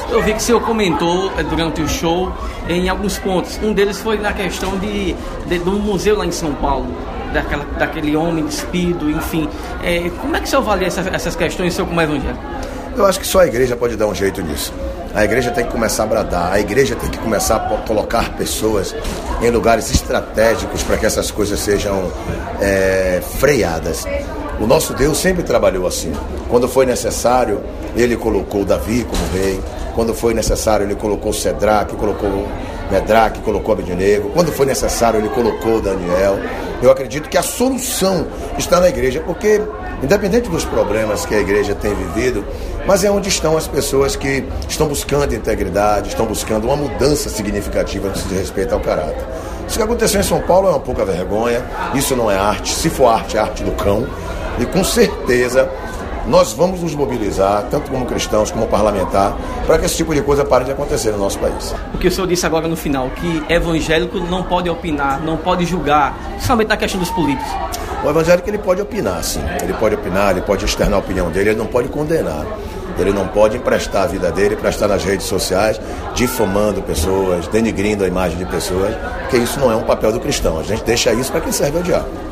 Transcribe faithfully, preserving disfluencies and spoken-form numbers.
Eu vi que o senhor comentou eh, durante o show em alguns pontos. Um deles foi na questão de, de, do museu lá em São Paulo, daquela, daquele homem despido, enfim. É, como é que o senhor avalia essa, essas questões, senhor, como evangélico? Eu acho que só a igreja pode dar um jeito nisso. A igreja tem que começar a bradar, a igreja tem que começar a colocar pessoas em lugares estratégicos para que essas coisas sejam é, freadas. O nosso Deus sempre trabalhou assim. Quando foi necessário, ele colocou Davi como rei. Quando foi necessário, ele colocou Cedraque, colocou Medraque, colocou Abednego. Quando foi necessário, ele colocou Daniel. Eu acredito que a solução está na igreja, porque, independente dos problemas que a igreja tem vivido, mas é onde estão as pessoas que estão buscando integridade, estão buscando uma mudança significativa no que diz respeito ao caráter. Isso que aconteceu em São Paulo é uma pouca vergonha, isso não é arte, se for arte, é arte do cão, e com certeza nós vamos nos mobilizar, tanto como cristãos como parlamentar, para que esse tipo de coisa pare de acontecer no nosso país. O que o senhor disse agora no final, que evangélico não pode opinar, não pode julgar, principalmente na questão dos políticos. O evangélico ele pode opinar, sim. Ele pode opinar, ele pode externar a opinião dele, ele não pode condenar. Ele não pode emprestar a vida dele, emprestar nas redes sociais, difamando pessoas, denigrindo a imagem de pessoas, porque isso não é um papel do cristão. A gente deixa isso para quem serve ao diabo.